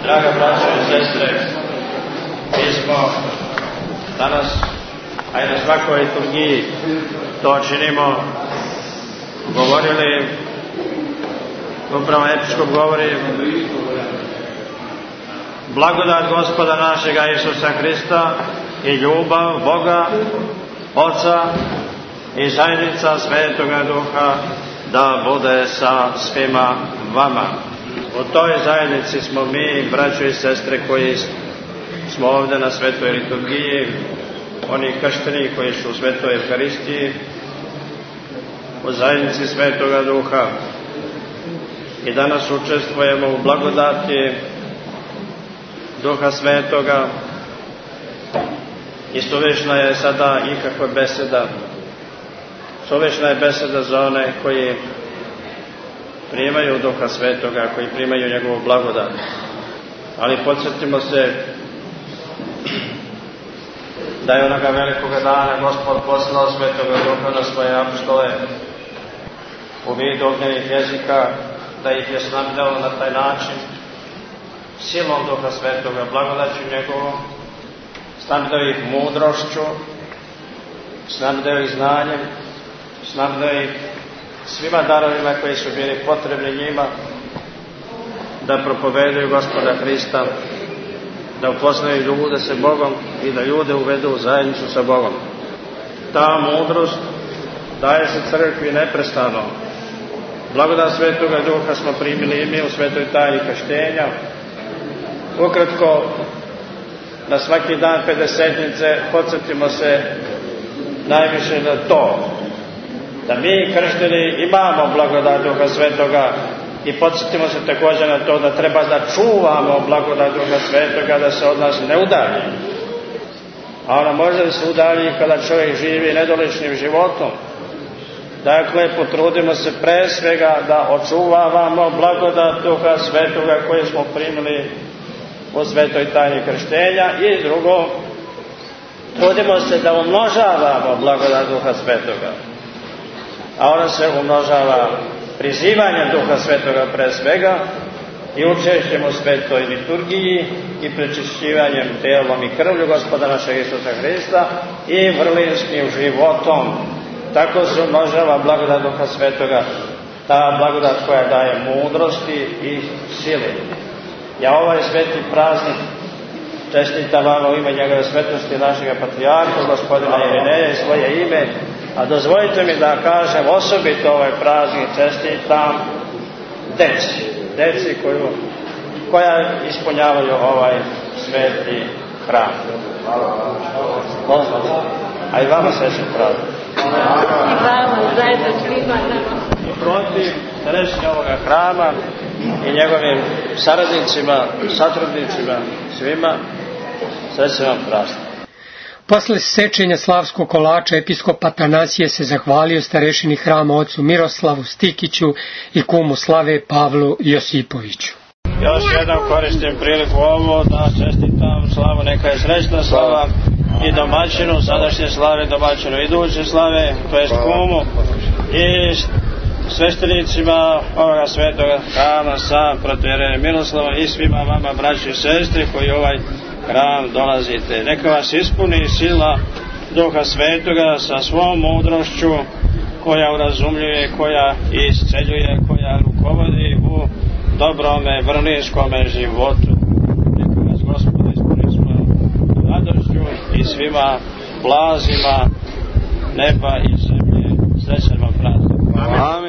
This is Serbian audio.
Draga braćo i sestre, mi smo danas, a i na svakoj liturgiji to činimo, govorili, upravo episkop govori, blagodat Gospoda našega Isusa Hrista i ljubav Boga, Oca i zajednica Svetoga Duha da bude sa svima vama. U toj zajednici smo mi, braćo i sestre, koji smo ovdje na svetoj liturgiji, oni kršteni koji su u svetoj Evharistiji, u zajednici Svetoga Duha. I danas učestvujemo u blagodati Duha Svetoga. I suvišna je sada ikakva beseda. Suvišna je beseda za one koji primaju Duha Svetoga, koji primaju njegovu blagodat. Ali podsjetimo se da je onoga velikoga dana Gospod poslao Svetoga Duha na svoje apostole u vidu ognjenih jezika, da ih je snabdeo na taj način silom Duha Svetoga, blagodaću njegovom, snabdeo ih mudrošću, snabdeo ih znanjem, snabdeo ih svima darovima koji su bili potrebni njima da propovedaju Gospoda Hrista, da upoznaju ljude sa Bogom i da ljude uvedu u zajednicu sa Bogom. Ta mudrost daje se crkvi neprestano. Blagodat Svetoga Duha smo primili i mi u svetoj tajni krštenja. Ukratko, na svaki dan Pedesetnice podsjetimo se najviše na to, da mi kršteni imamo blagodat Duha Svetoga i podsjetimo se također na to da treba da čuvamo blagodat Duha Svetoga, da se od nas ne udalji. A ona može da se udalji kada čovjek živi nedoličnim životom. Dakle, potrudimo se pre svega da očuvavamo blagodat Duha Svetoga koje smo primili u svetoj tajni krštenja i drugo, trudimo se da umnožavamo blagodat Duha Svetoga. A ona se umnožava prizivanjem Duha Svetoga pre svega i učešćem u svetoj liturgiji i prečišćivanjem telom i krvlju Gospoda našeg Isusa Hrista i vrlinskim životom. Tako se umnožava blagodat Duha Svetoga, ta blagodat koja daje mudrosti i sile. Ja ovaj sveti praznik čestitam vama u ime njegove svetosti našega patrijarha, gospodina Irineja i svoje ime, a dozvolite mi da kažem osobito ovaj praznik čestitam deci koja ispunjavaju ovaj sveti hram. A i vama srećan praznik. I protiv srećnja ovoga hrama i njegovim saradnicima, satrudnicima, svima, srećan vam praznik. Posle sečenja slavskog kolača episkop Atanasije se zahvalio starešini hrama ocu Miroslavu Stikiću i kumu slave Pavlu Josipoviću. Još jednom koristim priliku ovo da čestitam slavu, neka je srećna slava i domaćinu, sadašnje slave, domaćinu iduće slave, to jest kumu i sveštenicima ovoga svetoga hrama sa protoijerejem Miroslavom i svima vama, braći i sestri, koji ovaj hram dolazite. Neka vas ispuni sila Duha Svetoga sa svom mudrošću koja urazumljuje, koja isceljuje, koja rukovodi u dobrome vrlinskome životu. Neka vas Gospod ispuni svojom radošću i svima blazima neba i zemlje. Srećan vam praznik. Amen.